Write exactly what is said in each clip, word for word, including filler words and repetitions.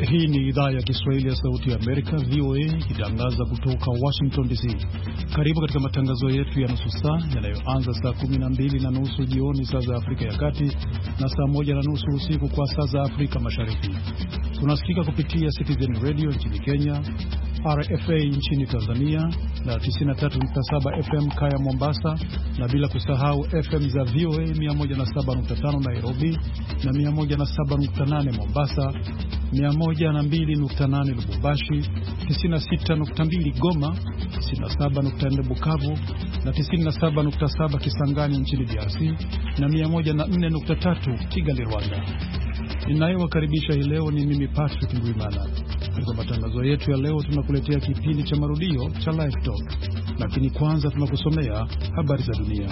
Hii ni idhaa ya Kiswahili ya Sauti ya Amerika, V O A, ikitangaza kutoka Washington D C. Karibu katika matangazo yetu ya nusu saa yanayoanza saa kumi na mbili na nusu jioni saa za Afrika ya Kati na saa moja na nusu usiku kwa saa za Afrika Mashariki. Tunasikika kupitia Citizen Radio nchini Kenya, R F A nchini Tanzania na tisini na tatu nukta saba F M Kaya Mombasa, na bila kusahau F M za V O A mia moja na saba nukta tano Nairobi na mia moja na saba nukta nane Mombasa, mia moja na mbili nukta nane Lubumbashi, tisini na sita nukta mbili Goma, tisini na saba nukta nne Bukavu na tisini na saba nukta saba Kisangani nchini D R C na mia moja na nne nukta tatu Kigali, Rwanda. Ninayewakaribisha hii leo ni mimi Patrick Ngwimana. Katika matangazo yetu ya leo tunakuletea kipindi cha marudio cha Live Talk, lakini kwanza tunakusomea habari za dunia.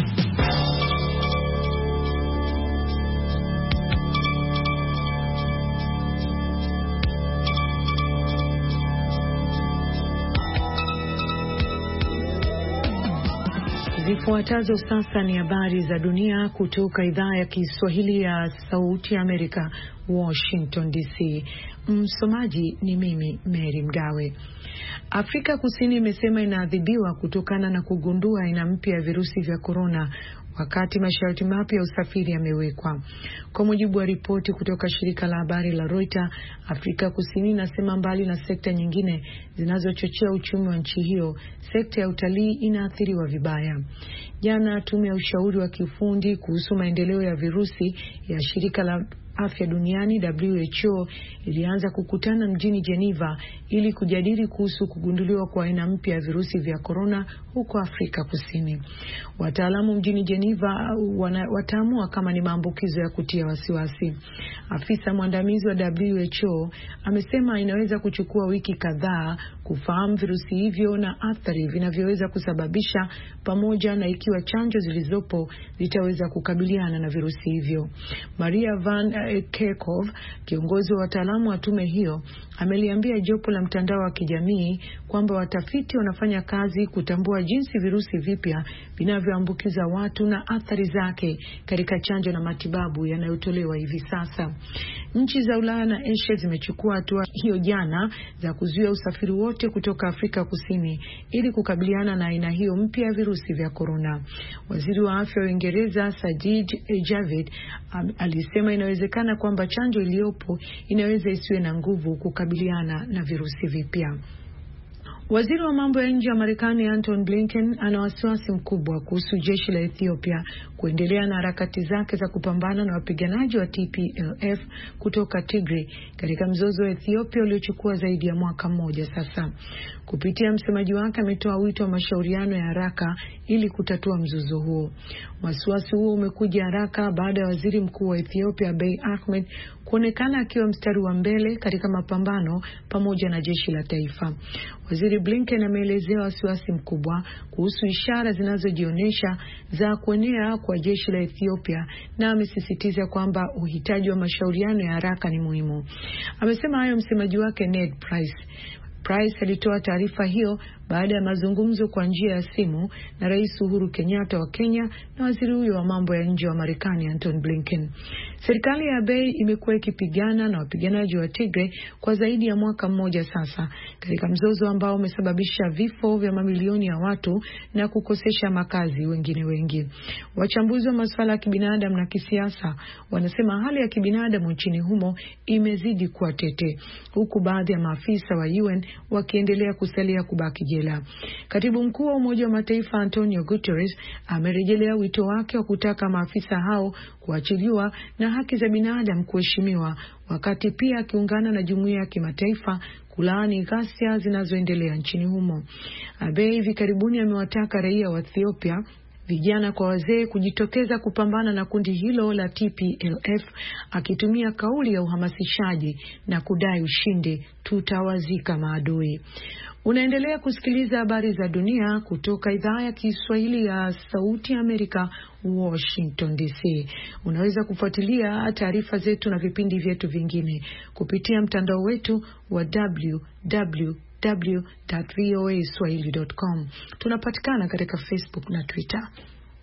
Zifuatazo sasa ni habari za dunia kutoka idhaa ya Kiswahili ya Sauti ya Amerika, Washington D C. Msomaji ni mimi Mary Mgawe. Afrika Kusini imesema inaadhibiwa kutokana na kugundua aina mpya ya virusi vya corona wakati masharti mapya ya usafiri yamewekwa. Kwa mujibu wa ripoti kutoka shirika la habari la Reuters, Afrika Kusini inasema mbali na sekta nyingine zinazochochea uchumi wa nchi hiyo, sekta ya utalii inaathiriwa vibaya. Jana tume ya ushauri wa kiufundi kuhusu maendeleo ya virusi ya shirika la Afya Duniani W H O ilianza kukutana mjini Geneva ili kujadili kuhusu kugunduliwa kwa aina mpya ya virusi vya corona huko Afrika Kusini. Wataalamu mjini Geneva wataamua kama ni maambukizo ya kutia wasiwasi. Afisa mwandamizi wa W H O amesema inaweza kuchukua wiki kadhaa kufahamu virusi hivyo na athari vinavyoweza kusababisha, pamoja na ikiwa chanjo zilizopo zitaweza kukabiliana na virusi hivyo. Maria Van Kerkhove, kiongozi wa wataalamu wa tume hiyo, ameliambia jopo la mtandao wa kijamii kwamba watafiti wanafanya kazi kutambua jinsi virusi vipya vinavyoambukiza watu na athari zake katika chanjo na matibabu yanayotolewa hivi sasa. Nchi za Ulaya na Asia zimechukua hatua hiyo jana za kuzuia usafiri wote kutoka Afrika Kusini ili kukabiliana na aina hiyo mpya ya virusi vya corona. Waziri wa Afya wa Uingereza Sajid Javid alisema inawezekana kwamba chanjo iliyopo inaweza isiwe na nguvu kukabiliana na virusi vipya. Waziri wa mambo ya nje wa Marekani Anton Blinken ana wasiwasi mkubwa kuhusu jeshi la Ethiopia kuendelea na harakati zake za kupambana na wapiganaji wa T P L F kutoka Tigray katika mzozo wa Ethiopia uliochukua zaidi ya mwaka mmoja sasa. Kupitia msemaji wake ametoa wito wa mashauriano ya haraka ili kutatua mzozo huo. Wasiwasi huo umekuja haraka baada ya waziri mkuu wa Ethiopia Abiy Ahmed kuonekana akiwa mstari wa mbele katika mapambano pamoja na jeshi la taifa. Waziri Blinken ameelezea wasiwasi mkubwa kuhusu ishara zinazojionyesha za kuenea kwa jeshi la Ethiopia na amesisitiza kwamba uhitaji wa mashauriano ya haraka ni muhimu. Amesema hayo msemaji wake Ned Price. Price alitoa taarifa hiyo baada ya mazungumzo kwa njia ya simu na Rais Uhuru Kenyatta wa Kenya na waziri huyo wa mambo ya nje wa Marekani Anton Blinken. Serikali ya Abiy imekuwa ikipigana na wapiganaji wa Tigray kwa zaidi ya mwaka mmoja sasa, katika mzozo ambao umesababisha vifo vya mamilioni ya watu na kukosesha makazi wengine wengi. Wachambuzi wa masuala ya kibinadamu na kisiasa wanasema hali ya kibinadamu nchini humo imezidi kuwa tete, huku baadhi ya maafisa wa U N wakiendelea kusalia kubaki jela. Katibu mkuu wa Umoja wa Mataifa Antonio Guterres amerejelea wito wake wa kutaka maafisa hao kuachiliwa na haki za binadamu kuheshimiwa, wakati pia akiungana na jumuiya ya kimataifa kulaani ghasia zinazoendelea nchini humo. Abiy hivi karibuni amewataka raia wa Ethiopia, vijana kwa wazee, kujitokeza kupambana na kundi hilo la T P L F, akitumia kauli ya uhamasishaji na kudai ushindi, tutawazika maadui. Unaendelea kusikiliza habari za dunia kutoka idhaa ya Kiswahili ya Sauti ya Amerika, Washington D C. Unaweza kufuatilia taarifa zetu na vipindi vyetu vingine kupitia mtandao wetu wa w w w dot v o a swahili dot com. Tunapatikana katika Facebook na Twitter.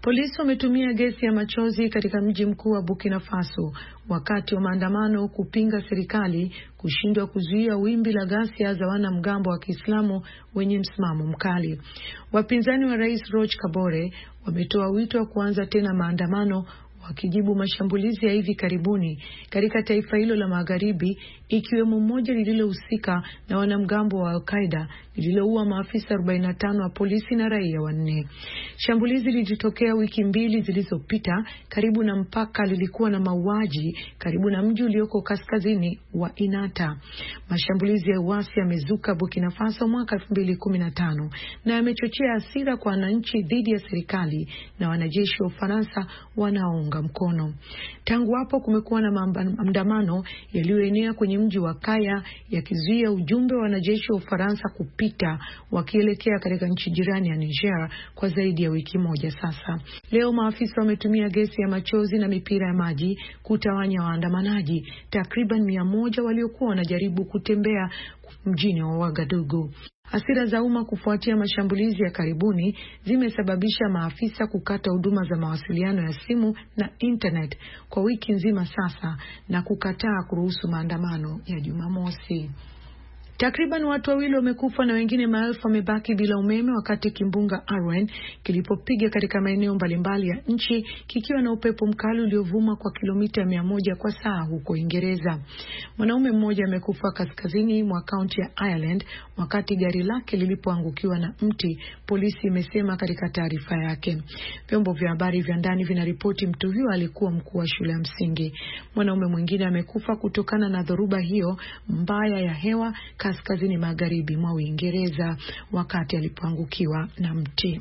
Polisi wametumia gesi ya machozi katika mji mkuu wa Burkina Faso wakati wa maandamano kupinga serikali kushindwa kuzuia wimbi la ghasia za wanamgambo wa Kiislamu wenye msimamo mkali. Wapinzani wa Rais Roch Kabore wametoa wito wa kuanza tena maandamano wakijibu mashambulizi ya hivi karibuni katika taifa hilo la magharibi, ikiwemo moja lililohusika na wanamgambo wa Al-Qaeda lililoua maafisa arobaini na tano wa polisi na raia wanne. Shambulizi lilitokea wiki mbili zilizopita karibu na mpaka, lilikuwa na mauaji karibu na mji ulioko kaskazini wa Inata. Mashambulizi ya uasi yamezuka Burkina Faso mwaka elfu mbili kumi na tano na yamechochea hasira kwa wananchi dhidi ya serikali na wanajeshi wa Ufaransa wanaounga mkono. Tangu hapo kumekuwa na maandamano yaliyoenea kwenye mji wa Kaya yakizuia ujumbe wa wanajeshi wa Ufaransa kupita wakielekea katika nchi jirani ya Niger kwa zaidi ya wiki moja sasa. Leo maafisa wametumia gesi ya machozi na mipira ya maji kutawanya waandamanaji takriban mia moja waliokuwa wanajaribu kutembea mjini wa Ouagadougou. Hasira za umma kufuatia mashambulizi ya karibuni zimesababisha maafisa kukata huduma za mawasiliano ya simu na internet kwa wiki nzima sasa na kukataa kuruhusu maandamano ya Jumamosi. Takriban watu wawili wamekufa na wengine maelfu wamebaki bila umeme wakati kimbunga Arwen kilipopiga katika maeneo mbalimbali ya nchi kikiwa na upepo mkali uliovuma kwa kilomita mia moja kwa saa huko Uingereza. Mwanaume mmoja amekufa kaskazini mwa kaunti ya Ireland wakati gari lake lilipoangukiwa na mti, polisi imesema katika taarifa yake. Vyombo vya habari vya ndani vinaripoti mtu huyo alikuwa mkuu wa shule ya msingi. Mwanaume mwingine amekufa kutokana na dhoruba hiyo mbaya ya hewa kaskazini magharibi mwa Uingereza wakati alipoangukiwa na mti.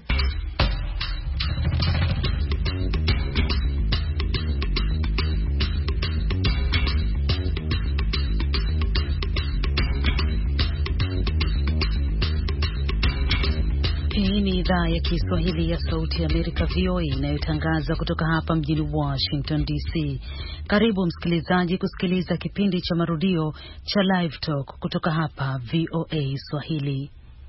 Hii ni idhaa ya Kiswahili ya Sauti ya Amerika V O A inayotangaza kutoka hapa mjini Washington D C. Karibu msikilizaji kusikiliza kipindi cha marudio cha Live Talk kutoka hapa V O A Swahili.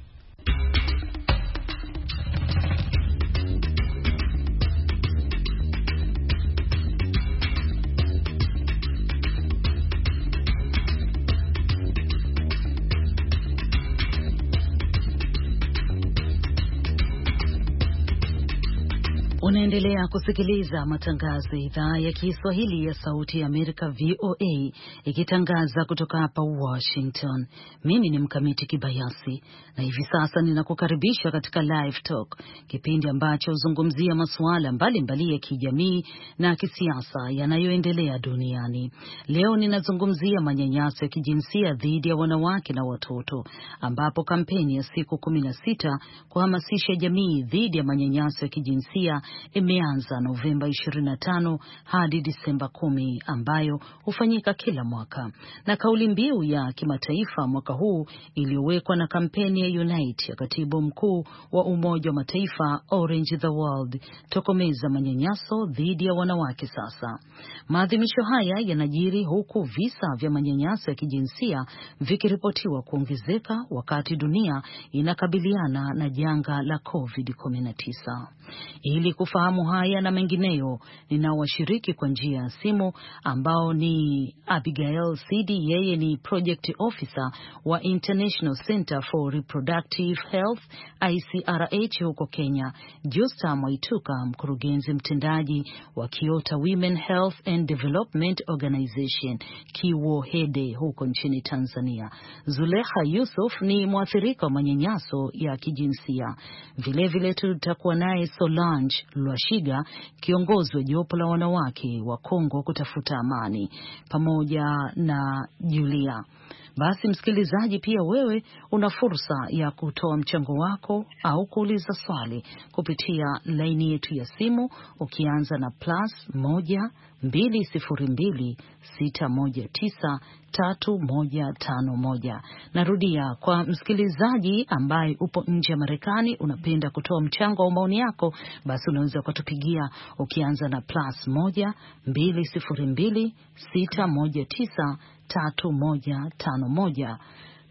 Unaendelea kusikiliza matangazo ya idhaa ya Kiswahili ya Sauti ya Amerika V O A ikitangaza kutoka hapa Washington. Mimi ni Mkamiti Kibayasi na hivi sasa ninakukaribisha katika Live Talk, kipindi ambacho huzungumzia masuala mbalimbali ya kijamii na kisiasa yanayoendelea duniani. Leo ninazungumzia manyanyaso ya kijinsia dhidi ya wanawake na watoto, ambapo kampeni ya siku kumi na sita kuhamasisha jamii dhidi ya manyanyaso ya kijinsia imeanza Novemba ishirini na tano hadi Disemba kumi, ambayo hufanyika kila mwaka. Na kauli mbiu ya kimataifa mwaka huu iliyowekwa na kampeni ya Unite ya Katibu Mkuu wa Umoja wa Mataifa Orange the World, tokomeza manyanyaso dhidi ya wanawake. Sasa maadhimisho haya yanajiri huku visa vya manyanyaso ya kijinsia vikiripotiwa kuongezeka wakati dunia inakabiliana na janga la COVID kumi na tisa. Ili kufahamu haya na mengineyo, ninawashiriki kwa njia ya simu ambao ni Abigail Sidi, yeye ni Project Officer wa International Center for Reproductive Health I C R H huko Kenya, Justa Mwaituka, mkurugenzi mtendaji wa Kiota Women Health and Development Organization Kiwohede huko nchini Tanzania. Zulekha Yusuf ni mwathirika wa manyanyaso ya kijinsia. Vile vile tutakuwa naye Solange Lwashiga, kiongozi wa jopo la wanawake wa Kongo kutafuta amani, pamoja na Julia. Basi msikilizaji, pia wewe una fursa ya kutoa mchango wako au kuuliza swali kupitia laini yetu ya simu ukianza na plus moja mbili sifuri mbili sita moja tisa tatu moja tano moja. Narudia, kwa msikilizaji ambaye upo nje ya Marekani unapenda kutoa mchango au maoni yako, basi unaweza kutupigia ukianza na plus moja mbili sifuri mbili sita moja tisa tatu moja tano moja.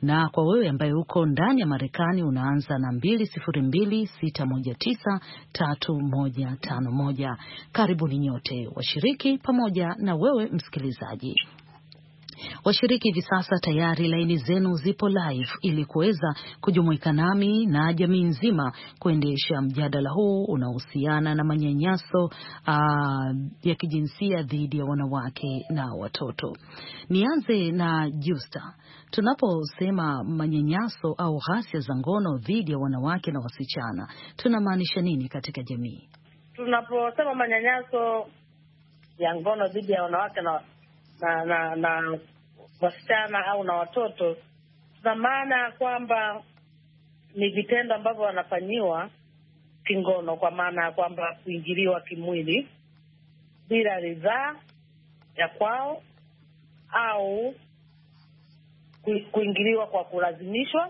na kwa wewe ambaye uko ndani ya Marekani unaanza na mbili sifuri mbili sita moja tisa tatu moja tano moja. Karibuni nyote washiriki pamoja na wewe msikilizaji. Washiriki hivi sasa tayari laini zenu zipo live ili kuweza kujumuika nami na jamii nzima kuendesha mjadala huu unaohusiana na manyanyaso uh, ya kijinsia dhidi ya wanawake na watoto. Nianze na Justa. Tunaposema manyanyaso au ghasia za ngono dhidi ya wanawake na wasichana, tunamaanisha nini katika jamii? Tunaposema manyanyaso ya ngono dhidi ya wanawake na na na, na wasichana au na watoto, tuna maana kwamba ni vitendo ambavyo wanafanyiwa kingono, kwa maana ya kwamba kuingiliwa kimwili bila ridhaa ya kwao, au kuingiliwa kwa kulazimishwa,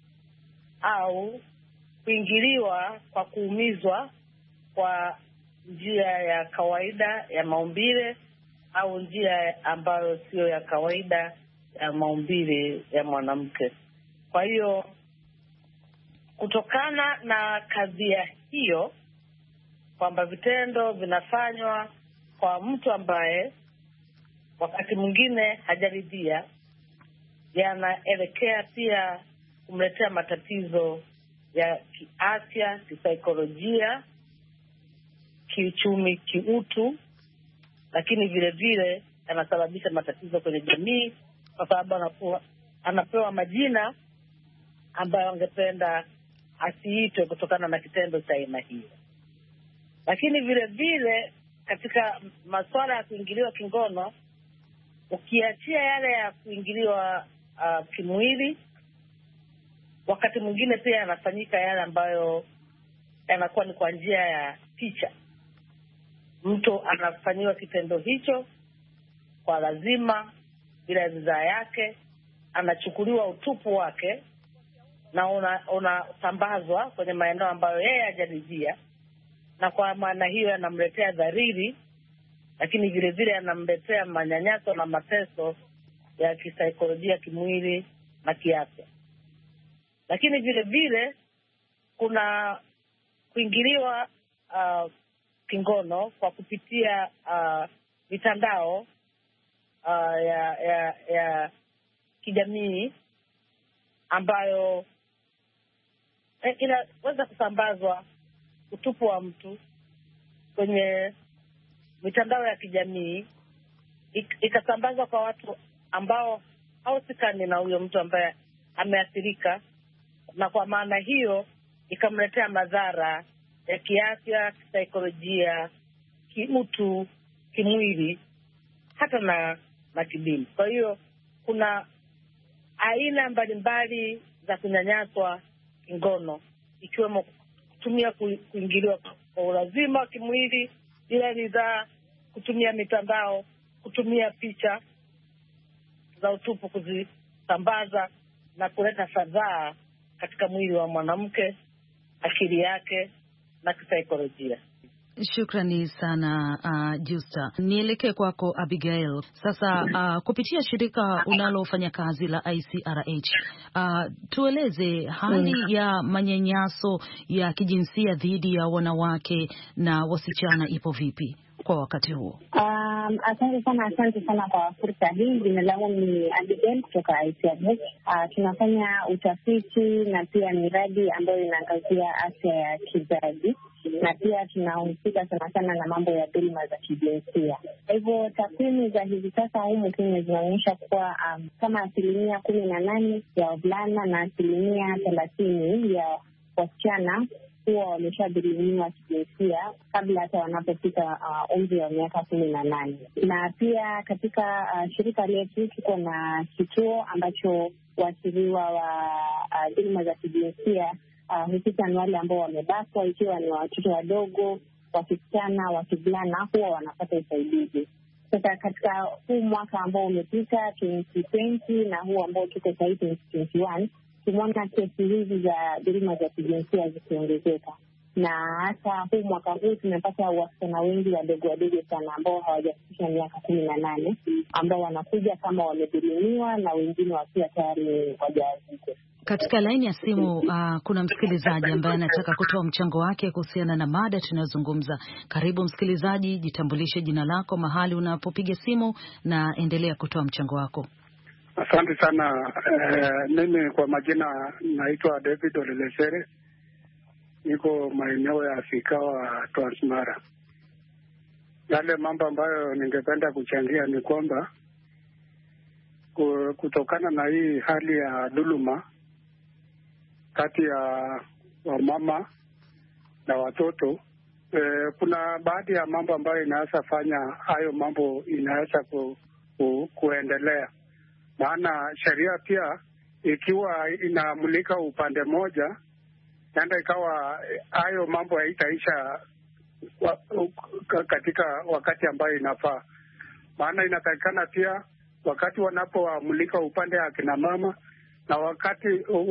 au kuingiliwa kwa kuumizwa kwa njia ya kawaida ya maumbile au njia ambayo sio ya kawaida ya maumbile ya mwanamke. Kwa hiyo kutokana na kadhia hiyo kwamba vitendo vinafanywa kwa mtu ambaye wakati mwingine hajaridhia, yanaelekea pia kumletea matatizo ya kiafya, kisaikolojia, kiuchumi, kiutu, lakini vile vile yanasababisha matatizo kwenye jamii, kwa sababu anakuwa anapewa majina ambayo angependa asiitwe kutokana na kitendo cha aina hiyo. Lakini vile vile katika masuala ya kuingiliwa kingono, ukiachia yale ya kuingiliwa uh, kimwili, wakati mwingine pia yanafanyika yale ambayo yanakuwa ni kwa njia ya picha. Mtu anafanyiwa kitendo hicho kwa lazima bila ridhaa yake, anachukuliwa utupu wake na unasambazwa una kwenye maeneo ambayo yeye hajaridhia, na kwa maana hiyo yanamletea dhariri, lakini vile vile yanamletea manyanyaso na mateso ya kisaikolojia, kimwili na kiafya. Lakini vile vile kuna kuingiliwa uh, kingono kwa kupitia uh, mitandao uh, ya, ya, ya kijamii ambayo eh, inaweza kusambazwa utupu wa mtu kwenye mitandao ya kijamii, ik, ikasambazwa kwa watu ambao hausikani na huyo mtu ambaye ameathirika, na kwa maana hiyo ikamletea madhara ya kiafya, kisaikolojia, kiutu, kimwili, hata na na kidini. Kwa hiyo kuna aina mbalimbali za kunyanyaswa kingono, ikiwemo kutumia kuingiliwa kwa ulazima wa kimwili bila ridhaa, kutumia mitandao, kutumia picha za utupu kuzisambaza na kuleta fadhaa katika mwili wa mwanamke, akili yake na kisaikolojia. Shukrani sana uh, Justa. Nielekee kwako Abigail. Sasa uh, kupitia shirika unalofanya kazi la I C R H, uh, tueleze hali ya manyanyaso ya kijinsia dhidi ya wanawake na wasichana ipo vipi kwa wakati huo? Um, asante sana, asante sana kwa fursa hii. Jina langu ni Abigail kutoka I C R H. Uh, tunafanya utafiti na pia miradi ambayo inaangazia afya ya kizazi, na pia tunahusika sana sana na mambo ya dhuluma za kijinsia. Kwa hivyo takwimu za hivi sasa humu Kenya zinaonyesha kuwa um, kama asilimia kumi na nane ya wavulana na asilimia thelathini ya wasichana huwa wameshadhulumiwa kijinsia kabla hata wanapofika uh, umri wa miaka kumi na nane. Na pia katika uh, shirika letu tuko na kituo ambacho waathiriwa wa uh, dhuluma za kijinsia Uh, hususan wale ambao wamebakwa, ikiwa ni watoto wadogo, wasichana, wavulana, huwa wanapata usaidizi. Sasa katika huu mwaka ambao umepita twenty twenty na huu ambao tuko sasa twenty twenty-one, tumeona kesi hizi za dhuluma za kijinsia zikiongezeka. na hata huu mwaka huu tumepata wasichana wengi wadogo wadogo sana ambao hawajafikisha miaka kumi na nane ambao wanakuja kama wamedhulumiwa na wengine wakiwa tayari wajawazito. Katika laini ya simu uh, kuna msikilizaji ambaye anataka kutoa mchango wake kuhusiana na mada tunayozungumza. Karibu msikilizaji, jitambulishe jina lako, mahali unapopiga simu, na endelea kutoa mchango wako. Asante sana. Uh, mimi kwa majina naitwa David Olelesere. Niko maeneo ya Sikawa, Transmara. Yale mambo ambayo ningependa kuchangia ni kwamba kutokana na hii hali ya dhuluma kati ya wamama na watoto, eh, kuna baadhi ya mambo ambayo inaweza fanya hayo mambo inaweza ku, ku, kuendelea. Maana sheria pia ikiwa inamulika upande moja, nenda ikawa hayo mambo haitaisha katika wakati ambayo inafaa. Maana inatakikana pia wakati wanapomulika upande wa kina mama na wakati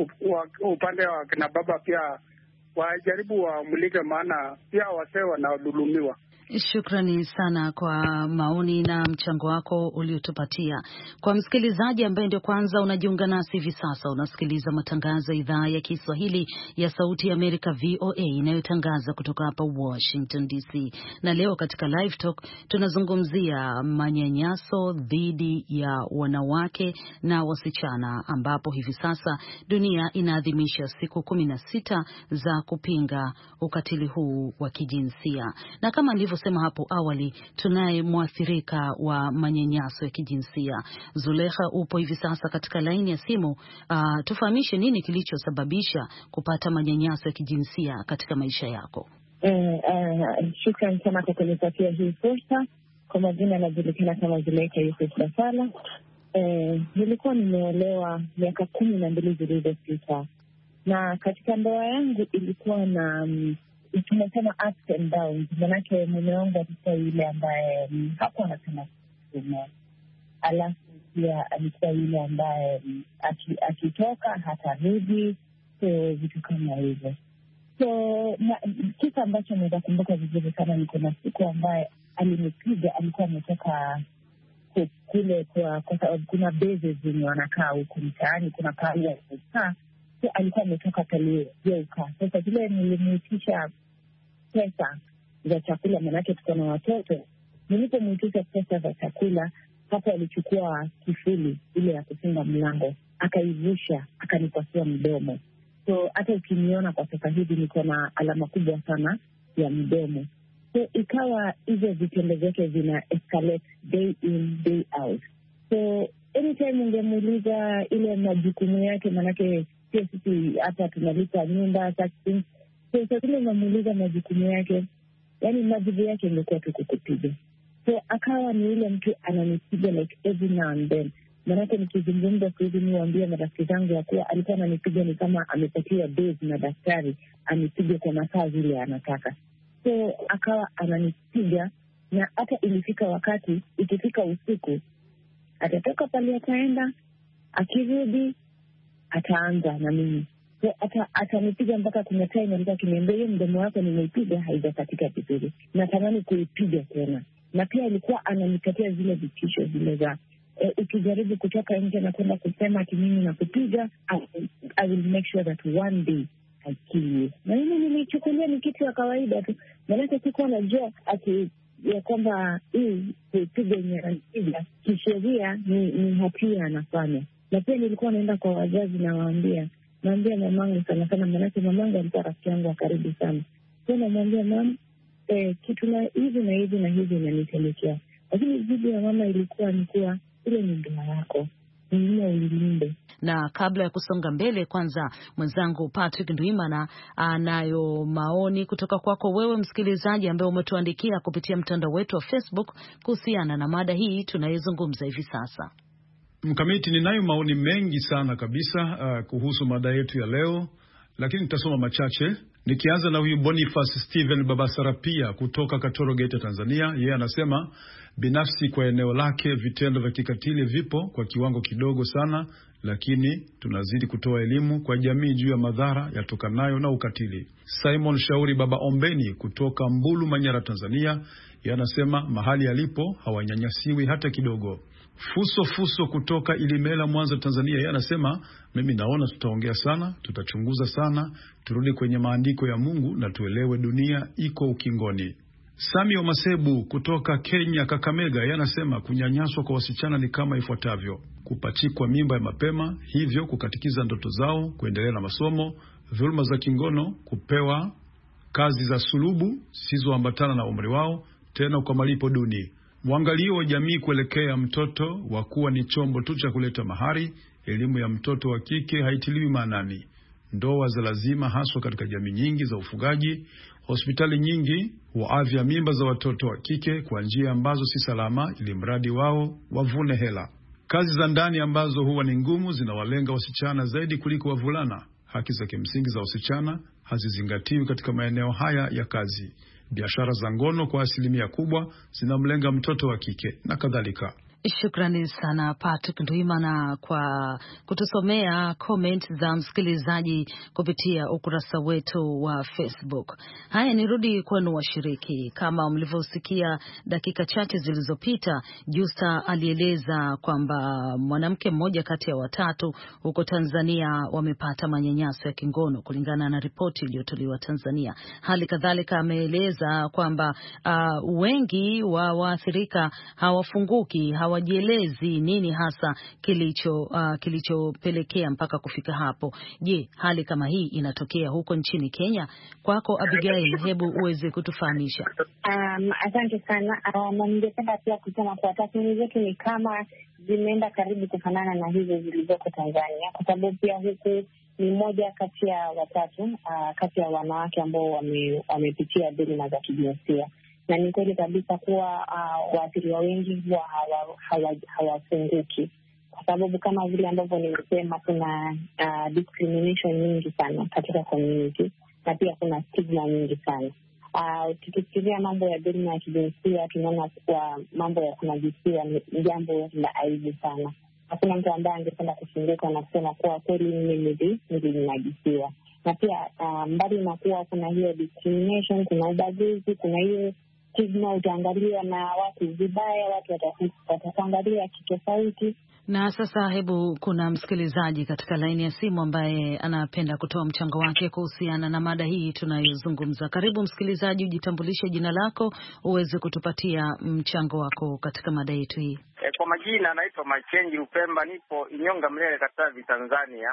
upande wa kina baba pia wajaribu wamulike, maana pia wasee wanadhulumiwa. Shukrani sana kwa maoni na mchango wako uliotupatia. Kwa msikilizaji ambaye ndio kwanza unajiunga nasi hivi sasa, unasikiliza matangazo ya idhaa ya Kiswahili ya Sauti ya Amerika V O A inayotangaza kutoka hapa Washington D C. Na leo katika Live Talk tunazungumzia manyanyaso dhidi ya wanawake na wasichana, ambapo hivi sasa dunia inaadhimisha siku kumi na sita za kupinga ukatili huu wa kijinsia. Na kama ndivyo sema hapo awali, tunaye mwathirika wa manyanyaso ya kijinsia. Zulekha, upo hivi sasa katika laini ya simu. Uh, tufahamishe nini kilichosababisha kupata manyanyaso ya kijinsia katika maisha yako? Eh, uh, shukrani sana kwa kunipatia hii fursa. Kwa majina najulikana kama Zulekha Yusuf Basala. Eh, nilikuwa nimeolewa miaka kumi na mbili zilizopita, na katika ndoa yangu ilikuwa na um, tunasema ups and downs. Manake mume wangu alikuwa yule ambaye hakuwa anasema kusema, alafu pia alikuwa yule ambaye akitoka hatarudi, so vitu kama hivyo. So kitu ambacho naweza kumbuka vizuri sana ni kuna siku ambaye alinipiga. Alikuwa ametoka kule kwa, kwa sababu kuna bases zenye wanakaa huku mtaani, kuna pahali ya kukaa. So alikuwa ametoka pale jeuka. Sasa vile nilimuitisha pesa za chakula, manake tuko na watoto. Nilipomuitisha pesa za chakula, hapo alichukua kifuli ile ya kufunga mlango, akaivusha, akanipasua mdomo. So hata ukiniona kwa sasa hivi niko na alama kubwa sana ya mdomo. So ikawa hizo vitendo vyake vina escalate day in day out. So anytime ungemuuliza ile majukumu yake, manake sio sisi hata tunalipa nyumba taxi. So sasa ile unamuuliza majukumu yake, yani majibu yake ingekuwa tu kukupiga. So akawa ni yule mtu ananipiga like every now and then. Manake nikizungumza kuhizi niwaambia marafiki zangu ya kuwa alikuwa ananipiga ni kama amepatiwa dose na daktari, anipige kwa masaa zile anataka. So akawa ananipiga, na hata ilifika wakati ikifika usiku atatoka pale ataenda, akirudi ataanza na mimi. So ata atanipiga mpaka kuna time alikuwa akiniambia hiyo mdomo wako nimeipiga haijakatika vizuri, natamani kuipiga tena. Na pia alikuwa ananikatia zile vitisho zile za e, ukijaribu kutoka nje na kwenda kusema ati mimi nakupiga, I, I will make sure that one day I kill you. Na mimi nilichukulia ni kitu ya kawaida tu, maana sikuwa najua ati ya kwamba hii kupiga nyaranipiga kisheria ni, ni hatia anafanya. Na pia nilikuwa naenda kwa wazazi na waambia, naambia mamangu sana sana, maana mamangu alikuwa rafiki yangu wa karibu sana. So namwambia mama, eh, kitu na hivi na hivi na hivi inanitelekea. Lakini jibu ya mama ilikuwa ni kuwa ile ni ndoa yako, ni ulilinde. Na kabla ya kusonga mbele, kwanza mwenzangu Patrick Ndwimana anayo maoni kutoka kwako wewe msikilizaji ambaye umetuandikia kupitia mtandao wetu wa Facebook kuhusiana na mada hii tunayozungumza hivi sasa. Mkamiti, ninayo maoni mengi sana kabisa uh, kuhusu mada yetu ya leo, lakini nitasoma machache. Nikianza na huyu Boniface Steven Babasarapia kutoka Katoro Geita, Tanzania. Yeye anasema binafsi kwa eneo lake vitendo vya kikatili vipo kwa kiwango kidogo sana, lakini tunazidi kutoa elimu kwa jamii juu ya madhara yatokanayo na ukatili. Simon Shauri Baba Ombeni kutoka Mbulu, Manyara, Tanzania. Yeye anasema mahali alipo hawanyanyasiwi hata kidogo. Fuso Fuso kutoka Ilimela, Mwanza, Tanzania. Yeye anasema mimi naona tutaongea sana, tutachunguza sana, turudi kwenye maandiko ya Mungu na tuelewe dunia iko ukingoni. Sami wa Masebu kutoka Kenya, Kakamega. Yeye anasema kunyanyaswa kwa wasichana ni kama ifuatavyo: kupachikwa mimba ya mapema, hivyo kukatikiza ndoto zao kuendelea na masomo, dhuluma za kingono, kupewa kazi za sulubu sizoambatana na umri wao, tena kwa malipo duni. Mwangalio wa jamii kuelekea mtoto wa kuwa ni chombo tu cha kuleta mahari. Elimu ya mtoto wa kike haitiliwi maanani. Ndoa za lazima haswa katika jamii nyingi za ufugaji. Hospitali nyingi huavya mimba za watoto wa kike kwa njia ambazo si salama, ili mradi wao wavune hela. Kazi za ndani ambazo huwa ni ngumu zinawalenga wasichana zaidi kuliko wavulana. Haki za kimsingi za wasichana hazizingatiwi katika maeneo haya ya kazi. Biashara za ngono kwa asilimia kubwa zinamlenga mtoto wa kike na kadhalika. Shukrani sana Patrick Nduimana kwa kutusomea comment za msikilizaji kupitia ukurasa wetu wa Facebook. Haya, nirudi kwenu washiriki. Kama mlivyosikia dakika chache zilizopita, Justa alieleza kwamba mwanamke mmoja kati ya watatu huko Tanzania wamepata manyanyaso ya kingono kulingana na ripoti iliyotolewa Tanzania. Hali kadhalika ameeleza kwamba uh, wengi wa waathirika hawafunguki, hawa wajielezi nini hasa kilicho uh, kilichopelekea mpaka kufika hapo. Je, hali kama hii inatokea huko nchini Kenya? Kwako Abigail, hebu uweze kutufahamisha. Um, asante sana. Um, ningependa pia kusema kwa tathmini zetu ni kama zimeenda karibu kufanana na hizo zilizoko Tanzania, kwa sababu pia huku ni moja kati ya watatu uh, kati ya wanawake ambao wame, wamepitia dhuluma za kijinsia. Na ni kweli kabisa kuwa uh, waathiriwa wengi huwa hawafunguki hawa, hawa kwa sababu kama vile ambavyo nimesema kuna uh, discrimination nyingi sana katika community, na pia kuna stigma nyingi sana. Uh, tukifikiria mambo ya dhuluma ya kijinsia, tunaona kuwa mambo ya kunajisiwa ni jambo la aibu sana. Hakuna mtu ambaye angependa kufunguka na kusema kuwa kweli mimi nilinajisiwa. Na pia uh, mbali na kuwa kuna hiyo discrimination, kuna ubaguzi, kuna hiyo stigma, utaangaliwa na watu vibaya, watu watakuangalia kitofauti. Na sasa hebu kuna msikilizaji katika laini ya simu ambaye anapenda kutoa mchango wake kuhusiana na mada hii tunayozungumza. Karibu msikilizaji, ujitambulishe jina lako uweze kutupatia mchango wako katika mada yetu hii. E, kwa majina naitwa Machenji Upemba, nipo Inyonga Mlele, Katavi, Tanzania.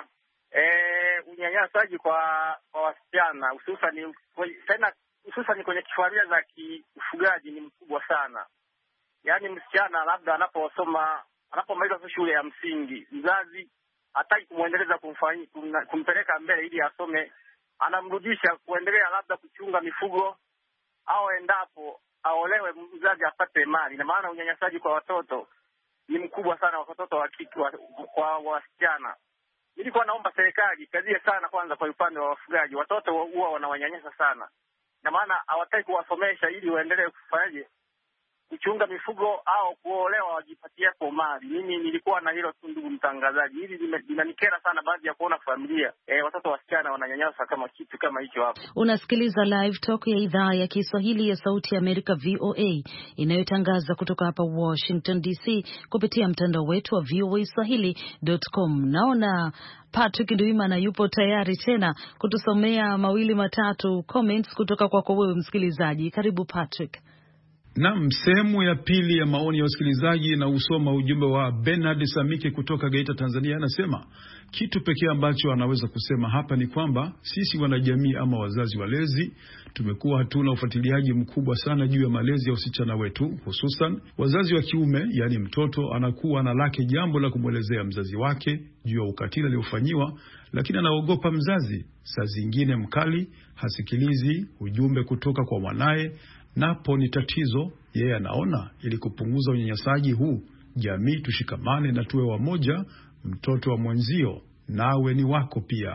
Eh, unyanyasaji kwa kwa wasichana hususan tena hususan kwenye familia za kiufugaji ni mkubwa sana. Yaani msichana labda anaposoma anapomaliza shule ya msingi, mzazi hataki kumuendeleza kumfanyia kumpeleka mbele ili asome, anamrudisha kuendelea labda kuchunga mifugo, au endapo aolewe mzazi apate mali. Na maana unyanyasaji kwa watoto ni mkubwa sana, watoto wa kike kwa wasichana. Nilikuwa naomba serikali kazie sana kwanza kwa upande wa wafugaji. Watoto huwa wanawanyanyasa sana. Na maana hawataki kuwasomesha ili waendelee kufanyaje kuchunga mifugo au kuolewa wajipatie kwa mali. Mimi nilikuwa na hilo tu, ndugu mtangazaji. Hili linanikera sana baadhi ya kuona familia eh, watoto wasichana wananyanyaswa kama kitu kama hicho hapo. Unasikiliza Live Talk ya idhaa ya Kiswahili ya Sauti ya Amerika V O A inayotangaza kutoka hapa Washington D C kupitia mtandao wetu wa v o a swahili dot com. Naona Patrick Nduimana yupo tayari tena kutusomea mawili matatu comments kutoka kwako wewe msikilizaji. Karibu Patrick. Naam, sehemu ya pili ya maoni ya wasikilizaji na usoma ujumbe wa Bernard Samike kutoka Geita, Tanzania. Anasema kitu pekee ambacho anaweza kusema hapa ni kwamba sisi wanajamii ama wazazi walezi tumekuwa hatuna ufuatiliaji mkubwa sana juu ya malezi ya wasichana wetu, hususan wazazi wa kiume. Yani mtoto anakuwa na lake jambo la kumwelezea mzazi wake juu ya ukatili aliofanyiwa, lakini anaogopa mzazi. Saa zingine mkali hasikilizi ujumbe kutoka kwa mwanae. Napo ni tatizo. Yeye anaona ili kupunguza unyanyasaji huu, jamii tushikamane na tuwe wamoja. Mtoto wa mwenzio nawe ni wako pia.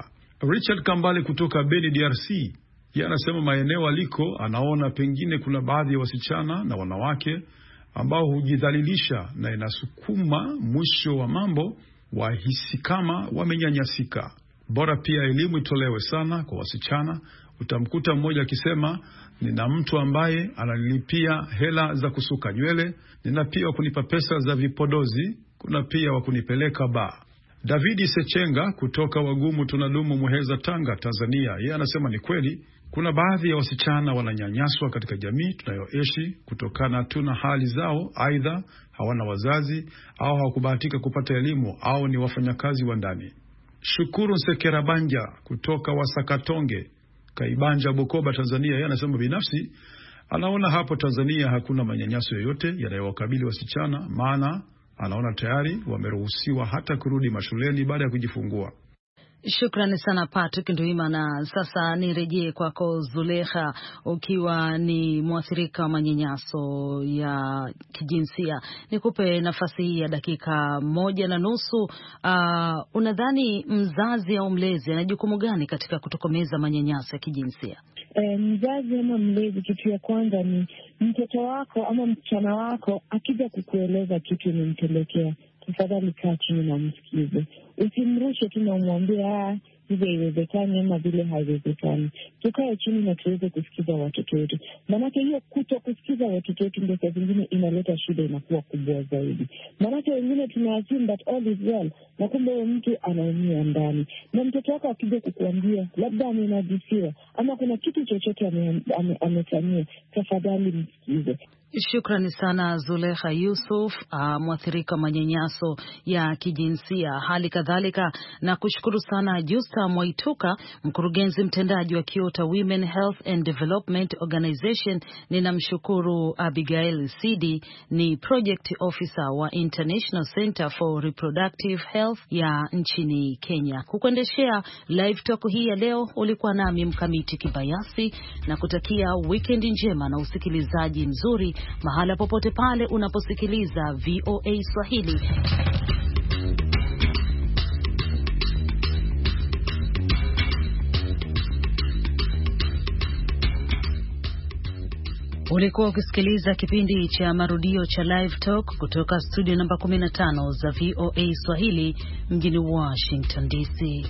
Richard Kambale kutoka Beni D R C, yeye anasema maeneo aliko anaona pengine kuna baadhi ya wasichana na wanawake ambao hujidhalilisha na inasukuma mwisho wa mambo wahisi kama wamenyanyasika. Bora pia elimu itolewe sana kwa wasichana. Utamkuta mmoja akisema, nina mtu ambaye ananilipia hela za kusuka nywele, nina pia kunipa pesa za vipodozi, kuna pia wakunipeleka ba. Davidi Sechenga kutoka Wagumu Tunadumu Muheza Tanga Tanzania, yeye anasema ni kweli kuna baadhi ya wasichana wananyanyaswa katika jamii tunayoishi kutokana tu na hali zao, aidha hawana wazazi au hawakubahatika kupata elimu au ni wafanyakazi wa ndani. Shukuru Sekerabanja kutoka Wasakatonge Kaibanja Bukoba Tanzania, yeye anasema binafsi anaona hapo Tanzania hakuna manyanyaso yoyote yanayowakabili wasichana, maana anaona tayari wameruhusiwa hata kurudi mashuleni baada ya kujifungua. Shukrani sana Patrick Nduimana. Sasa nirejee kwako Zulekha, ukiwa ni mwathirika wa manyanyaso ya kijinsia. Nikupe nafasi hii ya dakika moja na nusu. Uh, unadhani mzazi au mlezi ana jukumu gani katika kutokomeza manyanyaso ya kijinsia? E, mzazi ama mlezi, kitu ya kwanza ni mtoto wako ama msichana wako akija kukueleza kitu nimtelekea, tafadhali kaa chini na msikize. Usimrushe tu na umwambie ah hivi haiwezekani ama vile haiwezekani. Tukae chini na tuweze kusikiza watoto wetu. Maanake hiyo kuto kusikiza watoto wetu ndio saa zingine inaleta shida, inakuwa kubwa zaidi. Maanake wengine tunaassume that all is well, na kumbe mtu anaumia ndani. Na mtoto wako akija kukuambia labda amenajisiwa ama kuna kitu chochote amefanyia, ame, tafadhali msikize. Shukrani sana Zulekha Yusuf, uh, mwathirika manyanyaso ya kijinsia. Hali kadhalika na kushukuru sana Justa Mwaituka, mkurugenzi mtendaji wa Kyoto Women Health and Development Organization. Ninamshukuru Abigail Sidi, ni project officer wa International Center for Reproductive Health ya nchini Kenya. Kukuendeshea live talk hii ya leo ulikuwa nami Mkamiti Kibayasi, na kutakia weekend njema na usikilizaji mzuri mahala popote pale unaposikiliza V O A Swahili. Ulikuwa ukisikiliza kipindi cha marudio cha Live Talk kutoka studio namba kumi na tano za V O A Swahili mjini Washington D C.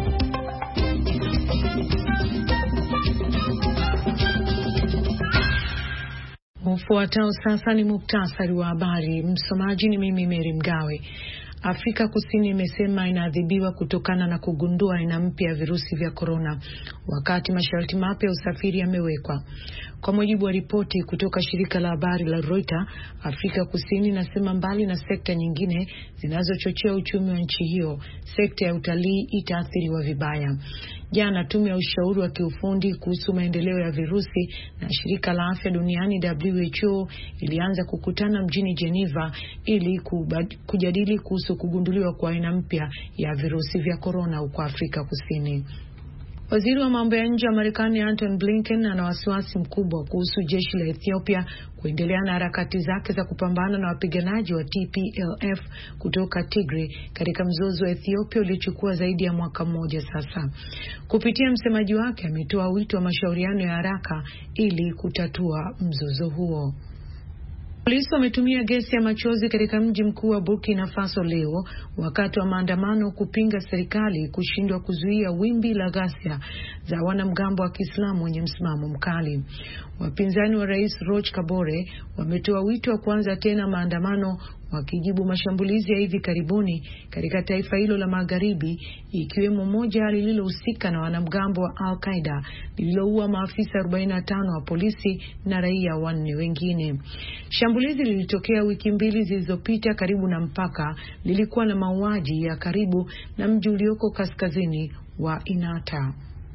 Ufuatao sasa ni muktasari wa habari. Msomaji ni mimi Mary Mgawe. Afrika Kusini imesema inaadhibiwa kutokana na kugundua aina mpya ya virusi vya corona, wakati masharti mapya ya usafiri yamewekwa. Kwa mujibu wa ripoti kutoka shirika la habari la Reuters, Afrika Kusini inasema mbali na sekta nyingine zinazochochea uchumi wa nchi hiyo, sekta ya utalii itaathiriwa vibaya. Jana tume ya ushauri wa kiufundi kuhusu maendeleo ya virusi na shirika la afya duniani W H O ilianza kukutana mjini Geneva ili kujadili kuhusu kugunduliwa kwa aina mpya ya virusi vya corona huko Afrika Kusini. Waziri wa mambo ya nje wa Marekani Anton Blinken ana wasiwasi mkubwa kuhusu jeshi la Ethiopia kuendelea na harakati zake za kupambana na wapiganaji wa T P L F kutoka Tigray katika mzozo wa Ethiopia uliochukua zaidi ya mwaka mmoja sasa. Kupitia msemaji wake ametoa wito wa mashauriano ya haraka ili kutatua mzozo huo. Polisi wametumia gesi ya machozi katika mji mkuu wa Burkina Faso leo wakati wa maandamano kupinga serikali kushindwa kuzuia wimbi la ghasia za wanamgambo wa Kiislamu wenye msimamo mkali. Wapinzani wa Rais Roch Kabore wametoa wito wa kuanza tena maandamano wakijibu mashambulizi ya hivi karibuni katika taifa hilo la magharibi, ikiwemo moja lililohusika na wanamgambo wa Al-Qaeda lililoua maafisa arobaini na tano wa polisi na raia wanne wengine. Shambulizi lilitokea wiki mbili zilizopita karibu na mpaka, lilikuwa na mauaji ya karibu na mji ulioko kaskazini wa Inata.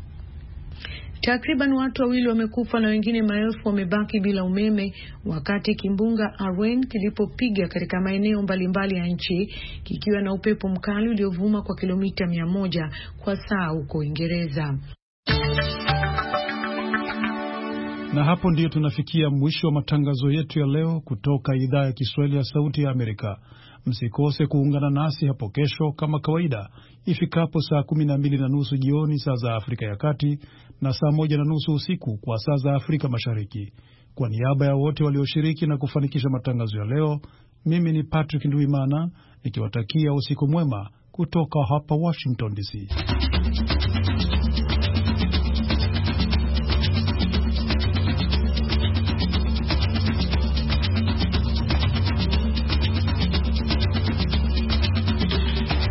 Takriban watu wawili wamekufa na wengine maelfu wamebaki bila umeme wakati kimbunga Arwen kilipopiga katika maeneo mbalimbali ya nchi, kikiwa na upepo mkali uliovuma kwa kilomita mia moja kwa saa huko Uingereza. Na hapo ndiyo tunafikia mwisho wa matangazo yetu ya leo kutoka idhaa ya Kiswahili ya Sauti ya Amerika. Msikose kuungana nasi hapo kesho kama kawaida ifikapo saa kumi na mbili na nusu jioni saa za Afrika ya Kati na saa moja na nusu usiku kwa saa za Afrika Mashariki. Kwa niaba ya wote walioshiriki na kufanikisha matangazo ya leo, mimi ni Patrick Nduimana nikiwatakia usiku mwema kutoka hapa Washington D C.